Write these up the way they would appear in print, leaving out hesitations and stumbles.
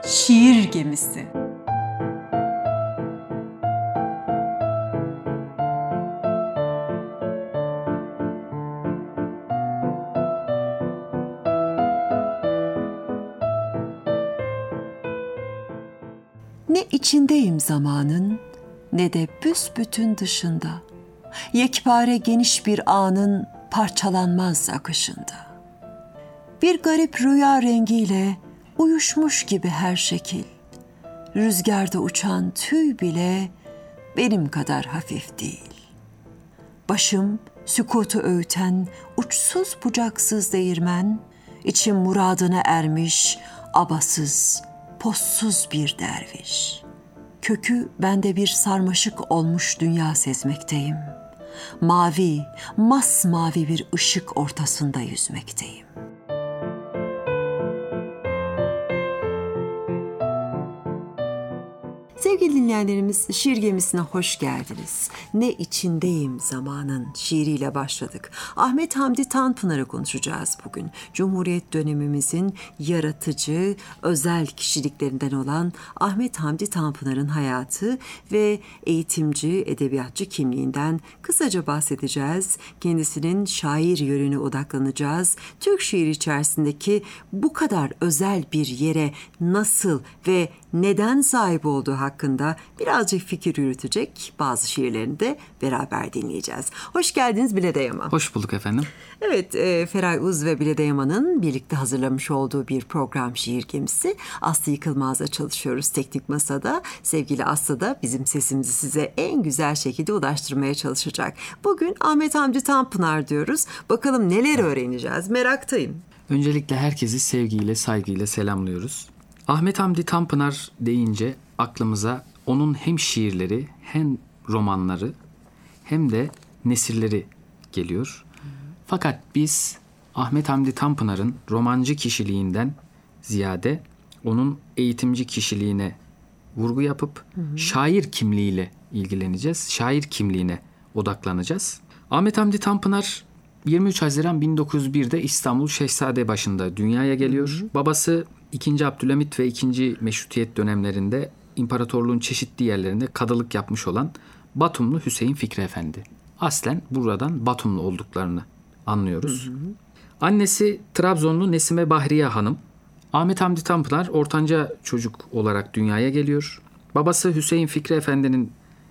Şiir Gemisi. Ne içindeyim zamanın, ne de büsbütün dışında. Yekpare geniş bir anın parçalanmaz akışında. Bir garip rüya rengiyle uyuşmuş gibi her şekil. Rüzgarda uçan tüy bile benim kadar hafif değil. Başım sükutu öğüten uçsuz bucaksız değirmen, içim muradına ermiş abasız, possuz bir derviş. Kökü bende bir sarmaşık olmuş dünya sezmekteyim. Mavi, masmavi bir ışık ortasında yüzmekteyim. Sevgili dinleyenlerimiz, Şiir Gemisi'ne hoş geldiniz. Ne içindeyim zamanın şiiriyle başladık. Ahmet Hamdi Tanpınar'ı konuşacağız bugün. Cumhuriyet dönemimizin yaratıcı, özel kişiliklerinden olan Ahmet Hamdi Tanpınar'ın hayatı ve eğitimci, edebiyatçı kimliğinden kısaca bahsedeceğiz. Kendisinin şair yönüne odaklanacağız. Türk şiiri içerisindeki bu kadar özel bir yere nasıl ve neden sahip olduğu hakkında birazcık fikir yürütecek bazı şiirlerini de beraber dinleyeceğiz. Hoş geldiniz Bilede Yaman. Hoş bulduk efendim. Evet, Feray Uz ve Bilede Yaman'ın birlikte hazırlamış olduğu bir program Şiir Gemisi. Aslı Yıkılmaz'la çalışıyoruz Teknik Masa'da. Sevgili Aslı da bizim sesimizi size en güzel şekilde ulaştırmaya çalışacak. Bugün Ahmet Hamdi Tanpınar diyoruz. Bakalım neler öğreneceğiz, meraktayım. Öncelikle herkesi sevgiyle, saygıyla selamlıyoruz. Ahmet Hamdi Tanpınar deyince aklımıza onun hem şiirleri hem romanları hem de nesirleri geliyor. Fakat biz Ahmet Hamdi Tanpınar'ın romancı kişiliğinden ziyade onun eğitimci kişiliğine vurgu yapıp şair kimliğiyle ilgileneceğiz. Şair kimliğine odaklanacağız. Ahmet Hamdi Tanpınar 23 Haziran 1901'de İstanbul Şehzadebaşı'nda dünyaya geliyor. Babası 2. Abdülhamit ve 2. Meşrutiyet dönemlerinde imparatorluğun çeşitli yerlerinde kadılık yapmış olan Batumlu Hüseyin Fikri Efendi. Aslen buradan Batumlu olduklarını anlıyoruz. Annesi Trabzonlu Nesime Bahriye Hanım. Ahmet Hamdi Tanpınar ortanca çocuk olarak dünyaya geliyor. Babası Hüseyin Fikri Efendi'nin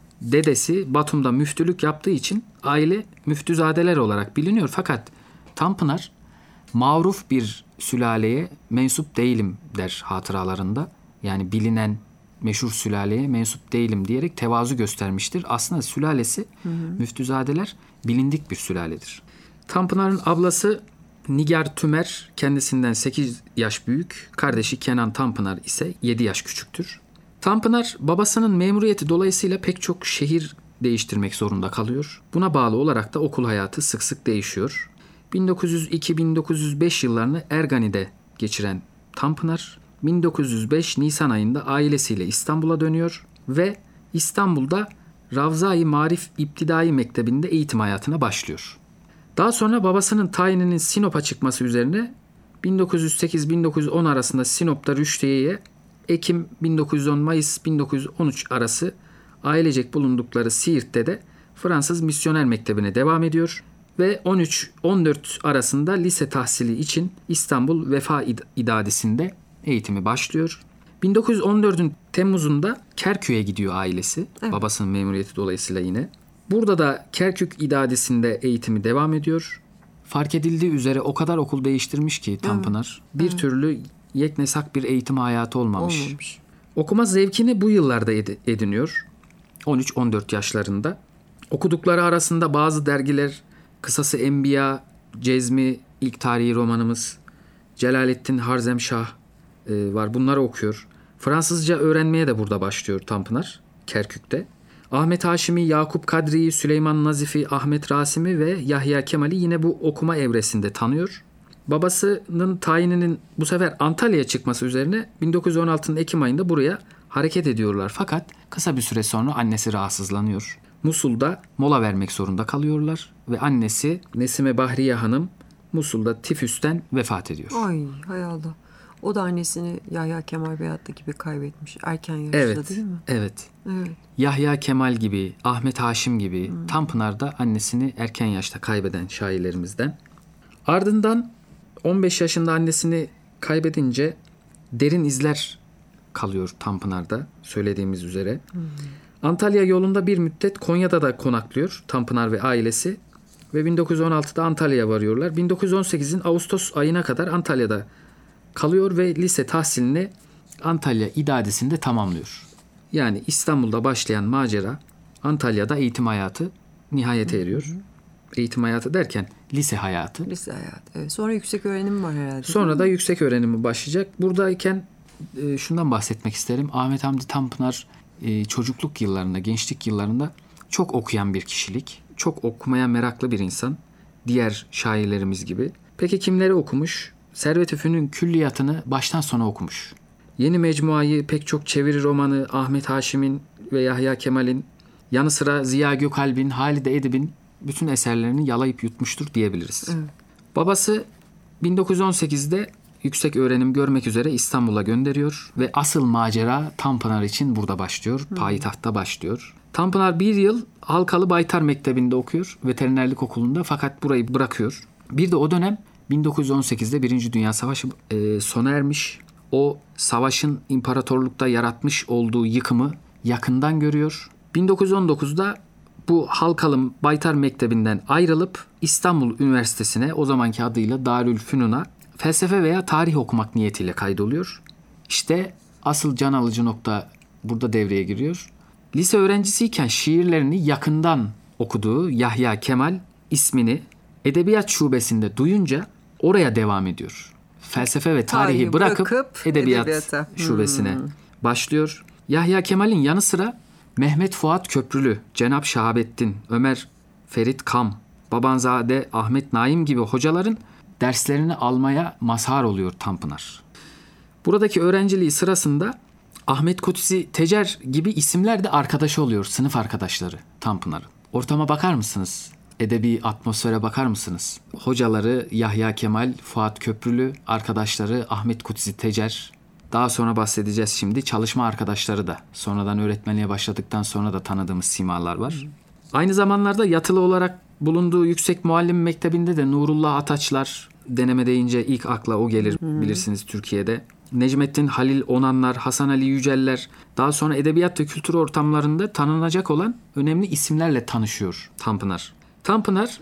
dedesi Batum'da müftülük yaptığı için aile müftüzadeler olarak biliniyor. Fakat Tanpınar mağruf bir sülaleye mensup değilim der hatıralarında. Yani bilinen meşhur sülaleye mensup değilim diyerek tevazu göstermiştir. Aslında sülalesi müftüzadeler bilindik bir sülaledir. Tanpınar'ın ablası Nigar Tümer kendisinden 8 yaş büyük, kardeşi Kenan Tanpınar ise 7 yaş küçüktür. Tanpınar babasının memuriyeti dolayısıyla pek çok şehir değiştirmek zorunda kalıyor. Buna bağlı olarak da okul hayatı sık sık değişiyor. 1902-1905 yıllarını Ergani'de geçiren Tanpınar, 1905 Nisan ayında ailesiyle İstanbul'a dönüyor ve İstanbul'da Ravza-i Marif İptidai Mektebi'nde eğitim hayatına başlıyor. Daha sonra babasının tayininin Sinop'a çıkması üzerine 1908-1910 arasında Sinop'ta Rüştiye'ye, Ekim 1910-Mayıs 1913 arası ailecek bulundukları Siirt'te de Fransız Misyoner Mektebi'ne devam ediyor ve 13-14 arasında lise tahsili için İstanbul Vefa İdadisi'nde eğitimi başlıyor. 1914'ün Temmuz'unda Kerkük'e gidiyor ailesi. Evet. Babasının memuriyeti dolayısıyla yine. Burada da Kerkük İdadisi'nde eğitimi devam ediyor. Fark edildiği üzere o kadar okul değiştirmiş ki Tanpınar. Bir türlü yeknesak bir eğitim hayatı olmamış. Okuma zevkini bu yıllarda ediniyor. 13-14 yaşlarında. Okudukları arasında bazı dergiler, kısası Enbiya, Cezmi, ilk tarihi romanımız, Celaleddin Harzemşah var. Bunları okuyor. Fransızca öğrenmeye de burada başlıyor Tanpınar, Kerkük'te. Ahmet Haşimi, Yakup Kadri'yi, Süleyman Nazif'i, Ahmet Rasim'i ve Yahya Kemal'i yine bu okuma evresinde tanıyor. Babasının tayininin bu sefer Antalya'ya çıkması üzerine 1916'nın Ekim ayında buraya hareket ediyorlar. Fakat kısa bir süre sonra annesi rahatsızlanıyor. Musul'da mola vermek zorunda kalıyorlar ve annesi Nesime Bahriye Hanım Musul'da tifüsten vefat ediyor. Ay hay Allah. O da annesini Yahya Kemal Beyatlı gibi kaybetmiş. Erken yaşta değil mi? Evet. Evet. Yahya Kemal gibi, Ahmet Haşim gibi Tanpınar da annesini erken yaşta kaybeden şairlerimizden. Ardından 15 yaşında annesini kaybedince derin izler kalıyor Tanpınar'da söylediğimiz üzere. Antalya yolunda bir müddet Konya'da da konaklıyor Tanpınar ve ailesi ve 1916'da Antalya'ya varıyorlar. 1918'in Ağustos ayına kadar Antalya'da kalıyor ve lise tahsilini Antalya İdadisi'nde tamamlıyor. Yani İstanbul'da başlayan macera Antalya'da eğitim hayatı nihayete eriyor. Eğitim hayatı derken lise hayatı. Lise hayatı. Evet. Sonra yüksek öğrenim var herhalde. Sonra da yüksek öğrenimi başlayacak. Buradayken şundan bahsetmek isterim. Ahmet Hamdi Tanpınar çocukluk yıllarında, gençlik yıllarında çok okuyan bir kişilik. Çok okumaya meraklı bir insan. Diğer şairlerimiz gibi. Peki kimleri okumuş? Servet-i Fünun külliyatını baştan sona okumuş. Yeni Mecmuayı, pek çok çeviri romanı, Ahmet Haşim'in ve Yahya Kemal'in, yanı sıra Ziya Gökalp'in, Halide Edip'in bütün eserlerini yalayıp yutmuştur diyebiliriz. Evet. Babası 1918'de yüksek öğrenim görmek üzere İstanbul'a gönderiyor ve asıl macera Tanpınar için burada başlıyor. Payitahtta başlıyor. Tanpınar bir yıl Halkalı Baytar Mektebi'nde okuyor, veterinerlik okulunda, fakat burayı bırakıyor. Bir de o dönem 1918'de Birinci Dünya Savaşı sona ermiş. O savaşın imparatorlukta yaratmış olduğu yıkımı yakından görüyor. 1919'da bu Halkalı Baytar Mektebi'nden ayrılıp İstanbul Üniversitesi'ne, o zamanki adıyla Darülfünun'a, felsefe veya tarih okumak niyetiyle kaydoluyor. İşte asıl can alıcı nokta burada devreye giriyor. Lise öğrencisiyken şiirlerini yakından okuduğu Yahya Kemal ismini edebiyat şubesinde duyunca oraya devam ediyor. Felsefe ve tarihi bırakıp edebiyat şubesine başlıyor. Yahya Kemal'in yanı sıra Mehmet Fuat Köprülü, Cenab Şahabettin, Ömer Ferit Kam, Babanzade Ahmet Naim gibi hocaların derslerini almaya mazhar oluyor Tanpınar. Buradaki öğrenciliği sırasında Ahmet Kutsi Tecer gibi isimler de arkadaşı oluyor, sınıf arkadaşları Tanpınar'ın. Ortama bakar mısınız? Edebi atmosfere bakar mısınız? Hocaları Yahya Kemal, Fuat Köprülü, arkadaşları Ahmet Kutsi Tecer. Daha sonra bahsedeceğiz şimdi. Çalışma arkadaşları da sonradan öğretmenliğe başladıktan sonra da tanıdığımız simalar var. Aynı zamanlarda yatılı olarak bulunduğu Yüksek Muallim Mektebi'nde de Nurullah Ataçlar, deneme deyince ilk akla o gelir bilirsiniz Türkiye'de. Necmettin Halil Onanlar, Hasan Ali Yüceller, daha sonra edebiyat ve kültür ortamlarında tanınacak olan önemli isimlerle tanışıyor Tanpınar. Tanpınar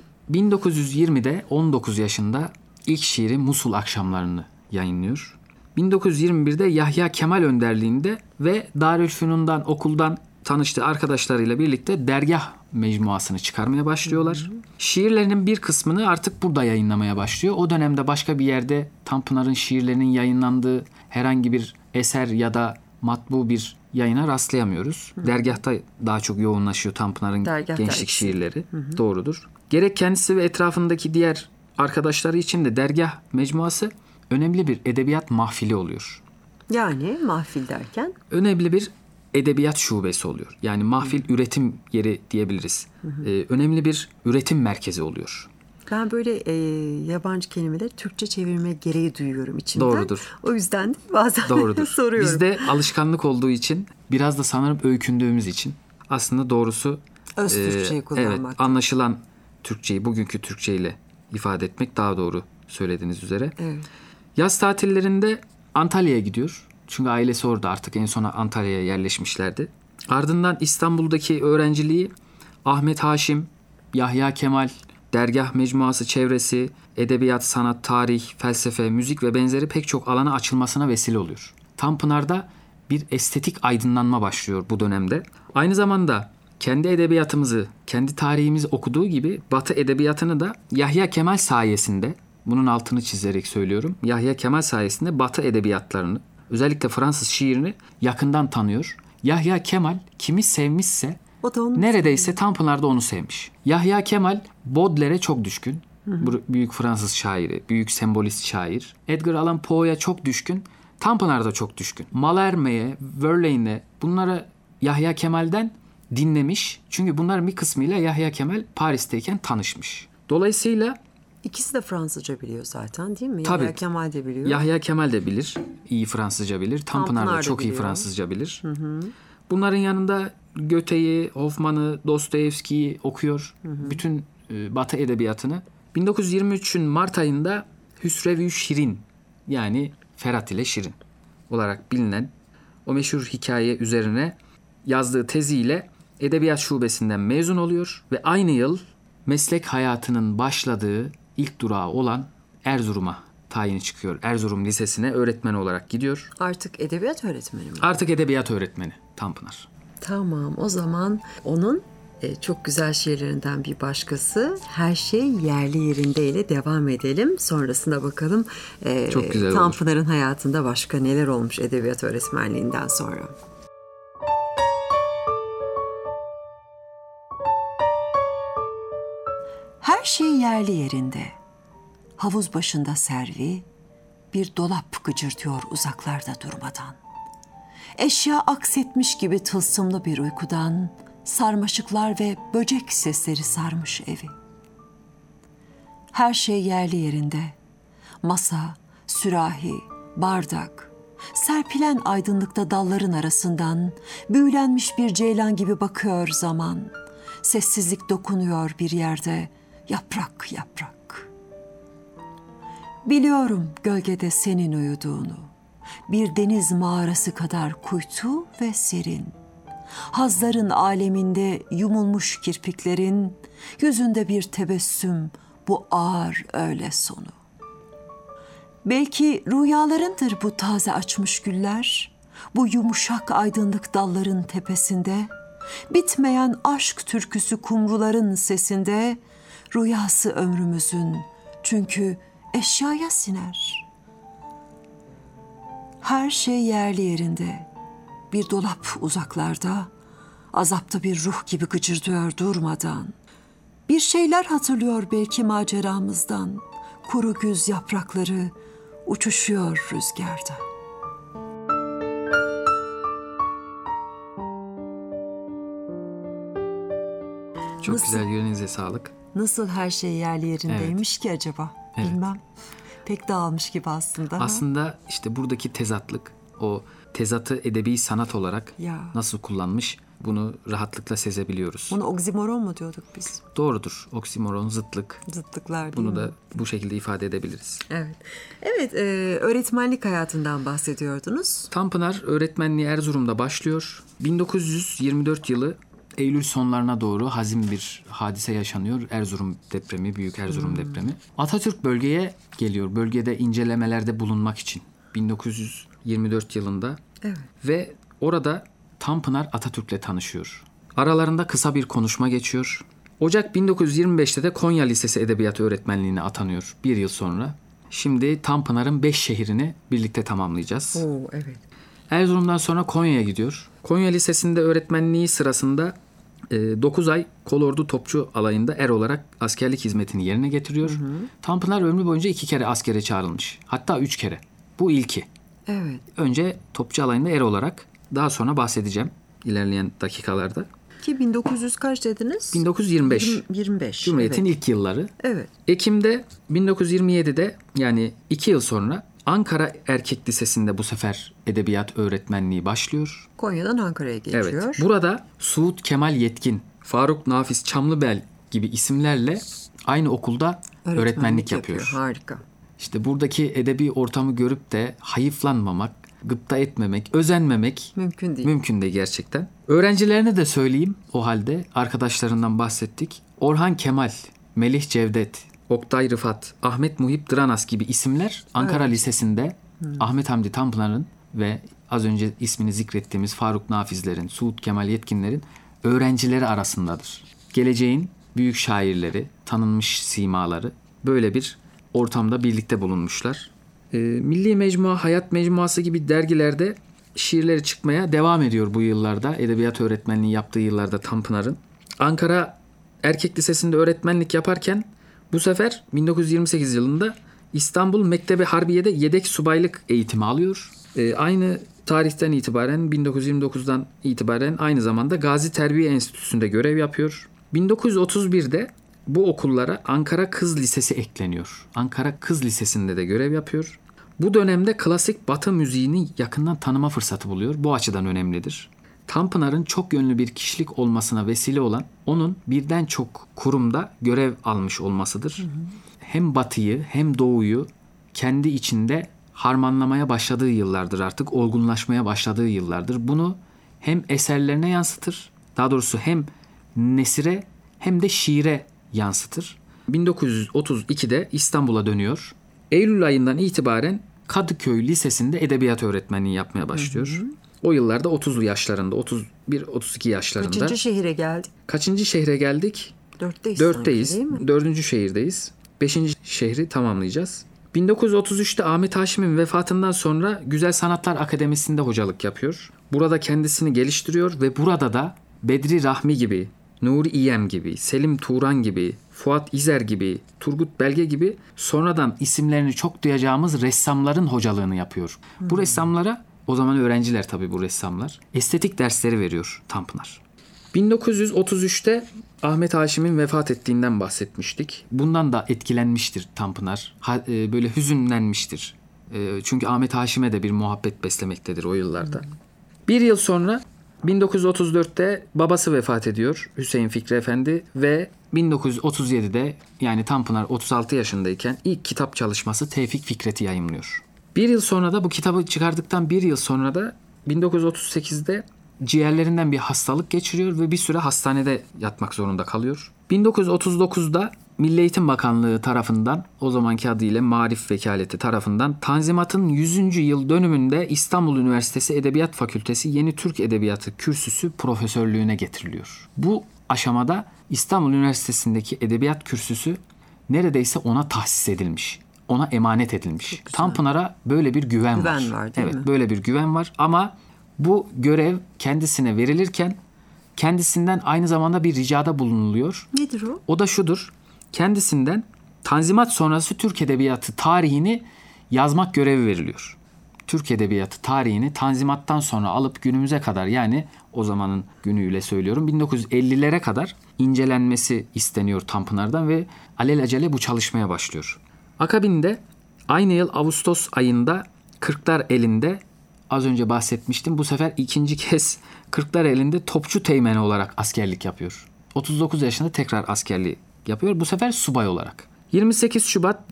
1920'de 19 yaşında ilk şiiri Musul Akşamlarını yayınlıyor. 1921'de Yahya Kemal önderliğinde ve Darülfünun'dan, okuldan tanıştığı arkadaşlarıyla birlikte Dergah mecmuasını çıkarmaya başlıyorlar. Şiirlerinin bir kısmını artık burada yayınlamaya başlıyor. O dönemde başka bir yerde Tanpınar'ın şiirlerinin yayınlandığı herhangi bir eser ya da matbu bir yayına rastlayamıyoruz. Dergahta daha çok yoğunlaşıyor Tanpınar'ın gençlik şiirleri. Doğrudur. Gerek kendisi ve etrafındaki diğer arkadaşları için de Dergah mecmuası önemli bir edebiyat mahfili oluyor. Yani mahfil derken? Önemli bir edebiyat şubesi oluyor. Yani mahfil üretim yeri diyebiliriz. Önemli bir üretim merkezi oluyor. Ben böyle yabancı kelimeleri Türkçe çevirme gereği duyuyorum içimden. Doğrudur. O yüzden de bazen soruyorum. Bizde alışkanlık olduğu için, biraz da sanırım öykündüğümüz için aslında doğrusu öz Türkçeyi kullanmak. Evet, anlaşılan Türkçeyi bugünkü Türkçe ile ifade etmek daha doğru söylediğiniz üzere. Evet. Yaz tatillerinde Antalya'ya gidiyor. Çünkü ailesi orada, artık en sona Antalya'ya yerleşmişlerdi. Ardından İstanbul'daki öğrenciliği Ahmet Haşim, Yahya Kemal, Dergah mecmuası çevresi, edebiyat, sanat, tarih, felsefe, müzik ve benzeri pek çok alana açılmasına vesile oluyor. Tanpınar'da bir estetik aydınlanma başlıyor bu dönemde. Aynı zamanda kendi edebiyatımızı, kendi tarihimizi okuduğu gibi Batı edebiyatını da Yahya Kemal sayesinde, bunun altını çizerek söylüyorum, Yahya Kemal sayesinde Batı edebiyatlarını, özellikle Fransız şiirini yakından tanıyor. Yahya Kemal kimi sevmişse neredeyse Tanpınar da onu sevmiş. Yahya Kemal Baudelaire'e çok düşkün. Büyük Fransız şairi, büyük sembolist şair. Edgar Allan Poe'ya çok düşkün. Tanpınar da çok düşkün. Mallarmé'ye, Verlaine'e, bunları Yahya Kemal'den dinlemiş. Çünkü bunların bir kısmıyla Yahya Kemal Paris'teyken tanışmış. Dolayısıyla İkisi de Fransızca biliyor zaten değil mi? Tabii. Yahya Kemal de biliyor. Yahya Kemal de bilir. İyi Fransızca bilir. Tanpınar Tanpınar da da çok iyi biliyor. Fransızca bilir. Bunların yanında Goethe'yi, Hoffmann'ı, Dostoyevski'yi okuyor. Bütün Batı edebiyatını. 1923'ün Mart ayında Hüsrev-i Şirin, yani Ferhat ile Şirin olarak bilinen o meşhur hikaye üzerine yazdığı teziyle Edebiyat Şubesi'nden mezun oluyor ve aynı yıl meslek hayatının başladığı ilk durağı olan Erzurum'a tayini çıkıyor. Erzurum Lisesi'ne öğretmen olarak gidiyor. Artık edebiyat öğretmeni mi? Artık edebiyat öğretmeni Tanpınar. Tamam, o zaman onun çok güzel şiirlerinden bir başkası Her Şey Yerli Yerinde ile devam edelim. Sonrasında bakalım Çok güzel olur. Tanpınar'ın hayatında başka neler olmuş edebiyat öğretmenliğinden sonra. Her şey yerli yerinde. Havuz başında servi, bir dolap gıcırtıyor uzaklarda durmadan. Eşya aksetmiş gibi tılsımlı bir uykudan, sarmaşıklar ve böcek sesleri sarmış evi. Her şey yerli yerinde. Masa, sürahi, bardak, serpilen aydınlıkta dalların arasından büyülenmiş bir ceylan gibi bakıyor zaman. Sessizlik dokunuyor bir yerde, yaprak yaprak. Biliyorum gölgede senin uyuduğunu, bir deniz mağarası kadar kuytu ve serin. Hazların aleminde yumulmuş kirpiklerin, yüzünde bir tebessüm, bu ağır öğle sonu. Belki rüyalarındır bu taze açmış güller, bu yumuşak aydınlık dalların tepesinde, bitmeyen aşk türküsü kumruların sesinde, rüyası ömrümüzün, çünkü eşyaya siner. Her şey yerli yerinde, bir dolap uzaklarda, azapta bir ruh gibi gıcırdıyor durmadan. Bir şeyler hatırlıyor belki maceramızdan, kuru güz yaprakları uçuşuyor rüzgarda. Çok Nasıl? güzel, yüreğinize sağlık. Nasıl her şey yerli yerindeymiş ki acaba? Evet. Bilmem. Pek dağılmış gibi aslında. Aslında işte buradaki tezatlık, o tezatı edebi sanat olarak Ya. nasıl kullanmış, bunu rahatlıkla sezebiliyoruz. Bunu oksimoron mu diyorduk biz? Doğrudur. Oksimoron, zıtlık. Zıtlıklar değil Bunu mi? da bu şekilde ifade edebiliriz. Evet. Evet, öğretmenlik hayatından bahsediyordunuz. Tanpınar öğretmenliği Erzurum'da başlıyor. 1924 yılı Eylül sonlarına doğru hazin bir hadise yaşanıyor. Erzurum depremi, Büyük Erzurum depremi. Atatürk bölgeye geliyor. Bölgede incelemelerde bulunmak için. 1924 yılında. Evet. Ve orada Tanpınar Atatürk'le tanışıyor. Aralarında kısa bir konuşma geçiyor. Ocak 1925'te de Konya Lisesi Edebiyat Öğretmenliğine atanıyor bir yıl sonra. Şimdi Tanpınar'ın 5 şehrini birlikte tamamlayacağız. Oo, evet. Erzurum'dan sonra Konya'ya gidiyor. Konya Lisesi'nde öğretmenliği sırasında 9 ay Kolordu Topçu Alayı'nda er olarak askerlik hizmetini yerine getiriyor. Tanpınar ömrü boyunca 2 kere askere çağrılmış. Hatta 3 kere. Bu ilki. Evet. Önce Topçu Alayı'nda er olarak, daha sonra bahsedeceğim ilerleyen dakikalarda. Ki 1900 kaç dediniz? 1925. 25. Cumhuriyet'in Evet. ilk yılları. Evet. Ekim'de 1927'de, yani 2 yıl sonra Ankara Erkek Lisesi'nde bu sefer edebiyat öğretmenliği başlıyor. Konya'dan Ankara'ya geçiyor. Evet. Burada Suud Kemal Yetkin, Faruk Nafiz Çamlıbel gibi isimlerle aynı okulda öğretmenlik yapıyor. Harika. İşte buradaki edebi ortamı görüp de hayıflanmamak, gıpta etmemek, özenmemek Mümkün değil. mümkün değil gerçekten. Öğrencilerine de söyleyeyim o halde, arkadaşlarından bahsettik. Orhan Kemal, Melih Cevdet, Oktay Rıfat, Ahmet Muhip Dranas gibi isimler Ankara Lisesi'nde Ahmet Hamdi Tanpınar'ın ve az önce ismini zikrettiğimiz Faruk Nafizlerin, Suud Kemal Yetkinlerin öğrencileri arasındadır. Geleceğin büyük şairleri, tanınmış simaları böyle bir ortamda birlikte bulunmuşlar. Milli Mecmua, Hayat Mecmuası gibi dergilerde şiirleri çıkmaya devam ediyor bu yıllarda. Edebiyat öğretmenliği yaptığı yıllarda Tanpınar'ın. Ankara Erkek Lisesi'nde öğretmenlik yaparken bu sefer 1928 yılında İstanbul Mektebi Harbiye'de yedek subaylık eğitimi alıyor. Aynı tarihten itibaren, 1929'dan itibaren aynı zamanda Gazi Terbiye Enstitüsü'nde görev yapıyor. 1931'de bu okullara Ankara Kız Lisesi ekleniyor. Ankara Kız Lisesi'nde de görev yapıyor. Bu dönemde klasik Batı müziğini yakından tanıma fırsatı buluyor. Bu açıdan önemlidir. Tanpınar'ın çok yönlü bir kişilik olmasına vesile olan onun birden çok kurumda görev almış olmasıdır. Hem Batı'yı hem Doğu'yu kendi içinde harmanlamaya başladığı yıllardır artık, olgunlaşmaya başladığı yıllardır. Bunu hem eserlerine yansıtır, daha doğrusu hem nesire hem de şiire yansıtır. 1932'de İstanbul'a dönüyor. Eylül ayından itibaren Kadıköy Lisesi'nde edebiyat öğretmenliği yapmaya başlıyor. O yıllarda 30'lu yaşlarında, 31-32 yaşlarında. Kaçıncı şehire geldik? Kaçıncı şehre geldik? Dörtteyiz. Sanki, değil mi? 4. şehirdeyiz. 5. şehri tamamlayacağız. 1933'te Ahmet Haşim'in vefatından sonra Güzel Sanatlar Akademisi'nde hocalık yapıyor. Burada kendisini geliştiriyor ve burada da Bedri Rahmi gibi, Nuri İyem gibi, Selim Turan gibi, Fuat İzer gibi, Turgut Belge gibi sonradan isimlerini çok duyacağımız ressamların hocalığını yapıyor. Bu ressamlara, o zaman öğrenciler tabii bu ressamlar, estetik dersleri veriyor Tanpınar. 1933'te Ahmet Haşim'in vefat ettiğinden bahsetmiştik. Bundan da etkilenmiştir Tanpınar. Böyle hüzünlenmiştir. Çünkü Ahmet Haşim'e de bir muhabbet beslemektedir o yıllarda. Bir yıl sonra 1934'te babası vefat ediyor, Hüseyin Fikri Efendi, ve 1937'de, yani Tanpınar 36 yaşındayken ilk kitap çalışması Tevfik Fikret'i yayımlıyor. Bir yıl sonra da, bu kitabı çıkardıktan bir yıl sonra da 1938'de ciğerlerinden bir hastalık geçiriyor ve bir süre hastanede yatmak zorunda kalıyor. 1939'da Milli Eğitim Bakanlığı tarafından, o zamanki adıyla Maarif Vekaleti tarafından, Tanzimat'ın 100. yıl dönümünde İstanbul Üniversitesi Edebiyat Fakültesi Yeni Türk Edebiyatı kürsüsü profesörlüğüne getiriliyor. Bu aşamada İstanbul Üniversitesi'ndeki edebiyat kürsüsü neredeyse ona tahsis edilmiş. Ona emanet edilmiş. Tanpınar'a böyle bir güven var. Var değil mi? Evet, böyle bir güven var ama bu görev kendisine verilirken kendisinden aynı zamanda bir ricada bulunuluyor. Nedir o? O da şudur. Kendisinden Tanzimat sonrası Türk Edebiyatı tarihini yazmak görevi veriliyor. Türk Edebiyatı tarihini Tanzimat'tan sonra alıp günümüze kadar, yani o zamanın günüyle söylüyorum, 1950'lere kadar incelenmesi isteniyor Tanpınar'dan ve alelacele bu çalışmaya başlıyor. Akabinde aynı yıl Ağustos ayında Kırklareli'nde, az önce bahsetmiştim, bu sefer ikinci kez Kırklareli'nde topçu teğmeni olarak askerlik yapıyor. 39 yaşında tekrar askerliği yapıyor, bu sefer subay olarak. 28 Şubat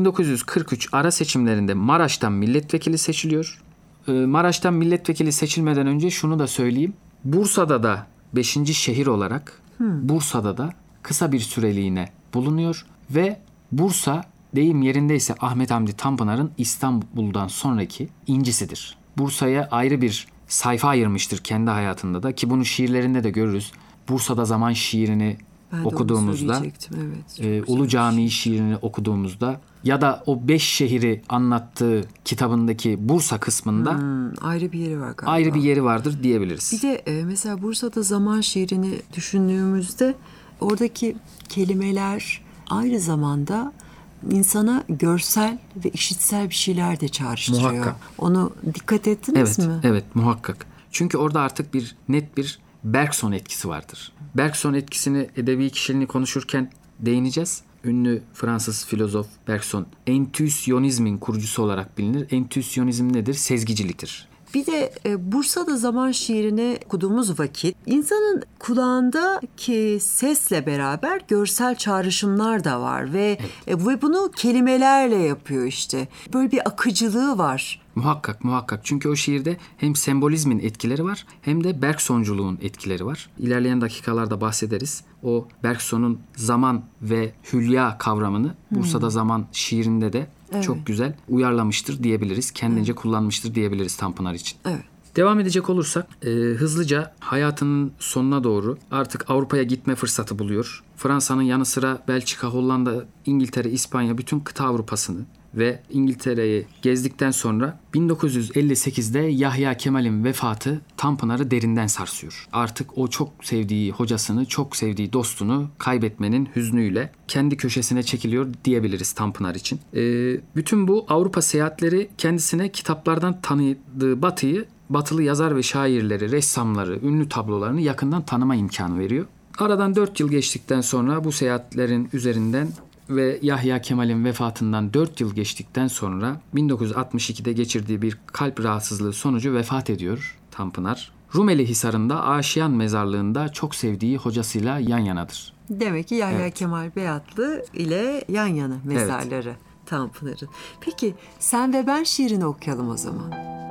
1943 ara seçimlerinde Maraş'tan milletvekili seçiliyor. Maraş'tan milletvekili seçilmeden önce şunu da söyleyeyim. Bursa'da da 5. şehir olarak Bursa'da da kısa bir süreliğine bulunuyor ve Bursa, deyim yerindeyse, Ahmet Hamdi Tanpınar'ın İstanbul'dan sonraki incisidir. Bursa'ya ayrı bir sayfa ayırmıştır kendi hayatında da, ki bunu şiirlerinde de görürüz. Bursa'da Zaman şiirini okuduğumuzda, Ulu Camii şiirini okuduğumuzda ya da o 5 şehri anlattığı kitabındaki Bursa kısmında ayrı bir yeri var galiba. Ayrı bir yeri vardır diyebiliriz. Bir de mesela Bursa'da Zaman şiirini düşündüğümüzde oradaki kelimeler aynı zamanda insana görsel ve işitsel bir şeyler de çağrıştırıyor. Muhakkak. Onu dikkat ettiniz mi? Evet, muhakkak. Çünkü orada artık net bir Bergson etkisi vardır. Bergson etkisini, edebi kişiliğini konuşurken değineceğiz. Ünlü Fransız filozof Bergson, entüisyonizmin kurucusu olarak bilinir. Entüisyonizm nedir? Sezgiciliktir. Bir de Bursa'da Zaman şiirini okuduğumuz vakit insanın kulağındaki sesle beraber görsel çağrışımlar da var ve bunu kelimelerle yapıyor işte. Böyle bir akıcılığı var. Muhakkak. Çünkü o şiirde hem sembolizmin etkileri var hem de Bergsonculuğun etkileri var. İlerleyen dakikalarda bahsederiz. O Bergson'un zaman ve hülya kavramını Bursa'da Zaman şiirinde de çok güzel uyarlamıştır diyebiliriz. Kendince kullanmıştır diyebiliriz Tanpınar için. Evet. Devam edecek olursak hızlıca hayatının sonuna doğru artık Avrupa'ya gitme fırsatı buluyor. Fransa'nın yanı sıra Belçika, Hollanda, İngiltere, İspanya, bütün kıta Avrupa'sını ve İngiltere'yi gezdikten sonra 1958'de Yahya Kemal'in vefatı Tanpınar'ı derinden sarsıyor. Artık o çok sevdiği hocasını, çok sevdiği dostunu kaybetmenin hüznüyle kendi köşesine çekiliyor diyebiliriz Tanpınar için. Bütün bu Avrupa seyahatleri kendisine kitaplardan tanıdığı Batı'yı, batılı yazar ve şairleri, ressamları, ünlü tablolarını yakından tanıma imkanı veriyor. Aradan 4 yıl geçtikten sonra bu seyahatlerin üzerinden ve Yahya Kemal'in vefatından 4 yıl geçtikten sonra 1962'de geçirdiği bir kalp rahatsızlığı sonucu vefat ediyor Tanpınar. Rumeli Hisarı'nda Aşiyan Mezarlığı'nda çok sevdiği hocasıyla yan yanadır. Demek ki Yahya Kemal Beyatlı ile yan yana mezarları Tanpınar'ın. Peki Sen ve Ben şiirini okuyalım o zaman.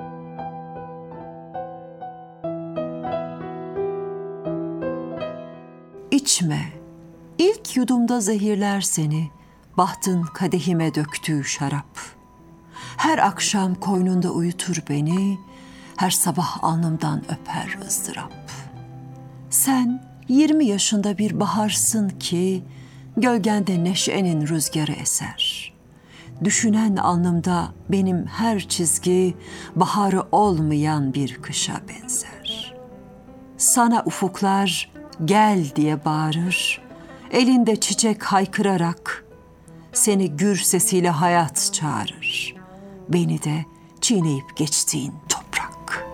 İçme, ilk yudumda zehirler seni, bahtın kadehime döktüğü şarap. Her akşam koynunda uyutur beni, her sabah alnımdan öper ızdırap. Sen 20 yaşında bir baharsın ki, gölgende neşenin rüzgarı eser. Düşünen alnımda benim her çizgi, baharı olmayan bir kışa benzer. Sana ufuklar gel diye bağırır, elinde çiçek haykırarak, seni gür sesiyle hayat çağırır, beni de çiğneyip geçtiğin toprak.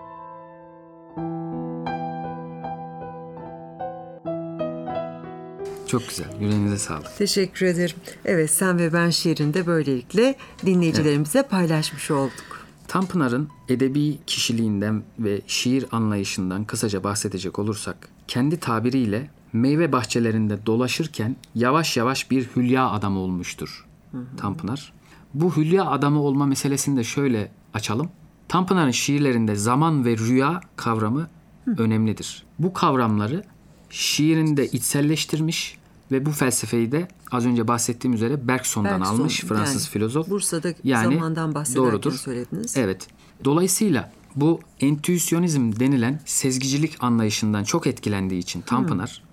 Çok güzel. Yüreğinize sağlık. Teşekkür ederim. Evet, Sen ve Ben şiirini de böylelikle dinleyicilerimize paylaşmış olduk. Tanpınar'ın edebi kişiliğinden ve şiir anlayışından kısaca bahsedecek olursak, kendi tabiriyle meyve bahçelerinde dolaşırken yavaş yavaş bir hülya adamı olmuştur Tanpınar. Bu hülya adamı olma meselesini de şöyle açalım. Tanpınar'ın şiirlerinde zaman ve rüya kavramı önemlidir. Bu kavramları şiirinde içselleştirmiş ve bu felsefeyi de az önce bahsettiğim üzere Bergson'dan almış, Fransız filozof. Bursa'da zamandan bahsederken doğrudur. Söylediniz. Evet. Dolayısıyla bu entüisyonizm denilen sezgicilik anlayışından çok etkilendiği için Tanpınar,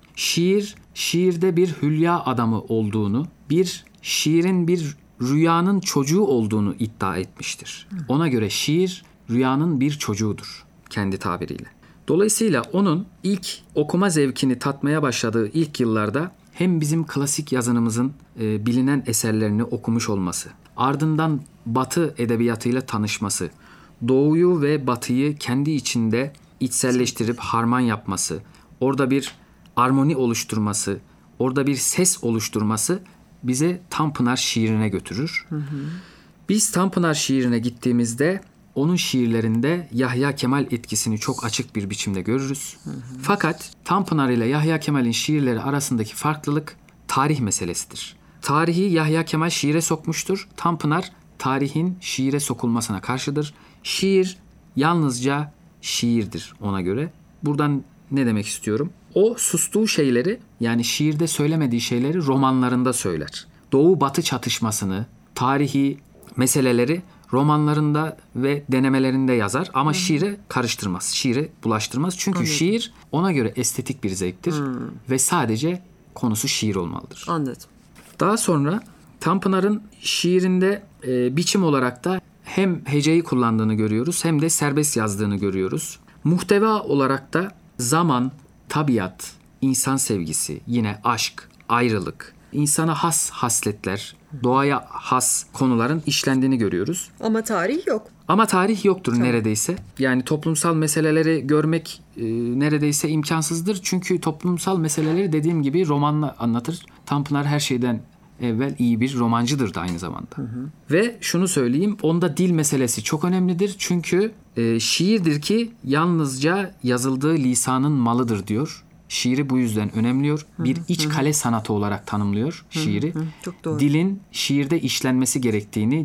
şiirde bir hülya adamı olduğunu, şiirin bir rüyanın çocuğu olduğunu iddia etmiştir. Ona göre şiir rüyanın bir çocuğudur kendi tabiriyle. Dolayısıyla onun ilk okuma zevkini tatmaya başladığı ilk yıllarda hem bizim klasik yazınımızın bilinen eserlerini okumuş olması, ardından Batı edebiyatıyla tanışması, Doğu'yu ve Batı'yı kendi içinde içselleştirip harman yapması, orada bir armoni oluşturması, orada bir ses oluşturması bize Tanpınar şiirine götürür. Biz Tanpınar şiirine gittiğimizde onun şiirlerinde Yahya Kemal etkisini çok açık bir biçimde görürüz. Fakat Tanpınar ile Yahya Kemal'in şiirleri arasındaki farklılık tarih meselesidir. Tarihi Yahya Kemal şiire sokmuştur. Tanpınar tarihin şiire sokulmasına karşıdır. Şiir yalnızca şiirdir ona göre. Buradan ne demek istiyorum? O sustuğu şeyleri, yani şiirde söylemediği şeyleri romanlarında söyler. Doğu-Batı çatışmasını, tarihi meseleleri romanlarında ve denemelerinde yazar ama şiire karıştırmaz, şiire bulaştırmaz. Çünkü şiir ona göre estetik bir zevktir ve sadece konusu şiir olmalıdır. Anladım. Daha sonra Tanpınar'ın şiirinde biçim olarak da hem heceyi kullandığını görüyoruz hem de serbest yazdığını görüyoruz. Muhteva olarak da zaman, tabiat, insan sevgisi, yine aşk, ayrılık, insana has hasletler, doğaya has konuların işlendiğini görüyoruz. Ama tarih yok. Ama tarih yoktur neredeyse. Yani toplumsal meseleleri görmek neredeyse imkansızdır. Çünkü toplumsal meseleleri dediğim gibi romanla anlatır. Tanpınar her şeyden evvel iyi bir romancıdır da aynı zamanda. Ve şunu söyleyeyim, onda dil meselesi çok önemlidir. Çünkü şiirdir ki yalnızca yazıldığı lisanın malıdır diyor. Şiiri bu yüzden önemliyor. Bir iç kale sanatı olarak tanımlıyor şiiri. Çok doğru. Dilin şiirde işlenmesi gerektiğini,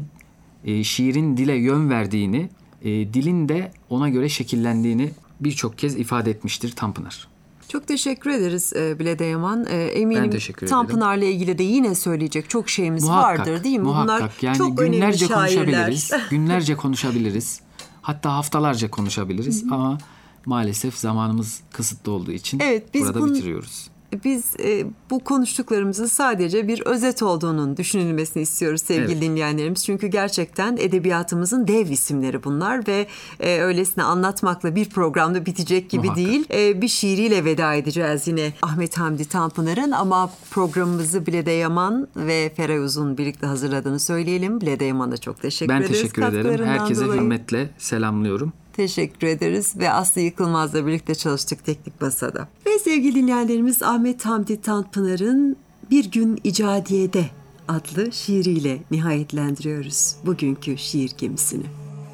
şiirin dile yön verdiğini, dilin de ona göre şekillendiğini birçok kez ifade etmiştir Tanpınar. Çok teşekkür ederiz Bilede Yaman. Eminim Tanpınar'la ilgili de yine söyleyecek çok şeyimiz vardır değil mi? Muhakkak. Bunlar yani çok günlerce önemli şairler. konuşabiliriz. Günlerce konuşabiliriz. Hatta haftalarca konuşabiliriz ama maalesef zamanımız kısıtlı olduğu için burada bitiriyoruz. Biz bu konuştuklarımızın sadece bir özet olduğunun düşünülmesini istiyoruz sevgili dinleyenlerimiz. Çünkü gerçekten edebiyatımızın dev isimleri bunlar ve öylesine anlatmakla bir programda bitecek gibi değil. Bir şiiriyle veda edeceğiz yine Ahmet Hamdi Tanpınar'ın, ama programımızı Bilede Yaman ve Feray Uzun birlikte hazırladığını söyleyelim. Bilede Yaman'a çok teşekkür ederiz. Ben teşekkür ederim. Herkese hürmetle selamlıyorum. Teşekkür ederiz ve Aslı Yıkılmaz'la birlikte çalıştık Teknik Masa'da. Ve sevgili dinleyenlerimiz, Ahmet Hamdi Tanpınar'ın Bir Gün İcadiye'de adlı şiiriyle nihayetlendiriyoruz bugünkü şiir gemisini.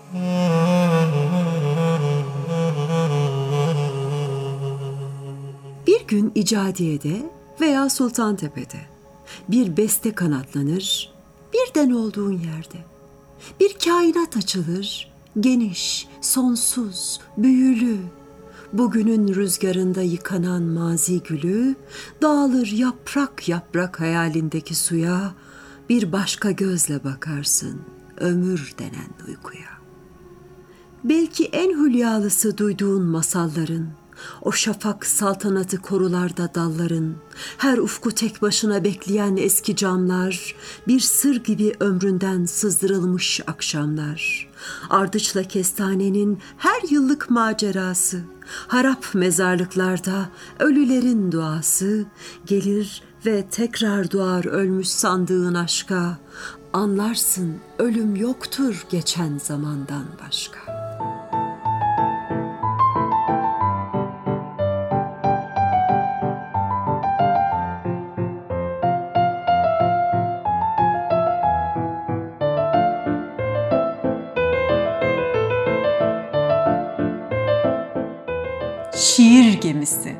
Bir gün İcadiye'de veya Sultantepe'de bir beste kanatlanır, birden olduğun yerde. Bir kainat açılır, geniş, sonsuz, büyülü. Bugünün rüzgarında yıkanan mazi gülü, dağılır yaprak yaprak hayalindeki suya, bir başka gözle bakarsın ömür denen uykuya. Belki en hülyalısı duyduğun masalların, o şafak saltanatı korularda dalların, her ufku tek başına bekleyen eski camlar, bir sır gibi ömründen sızdırılmış akşamlar. Ardıçla kestanenin her yıllık macerası, harap mezarlıklarda ölülerin duası, gelir ve tekrar doğar ölmüş sandığın aşka, anlarsın ölüm yoktur geçen zamandan başka. Şiir Gemisi.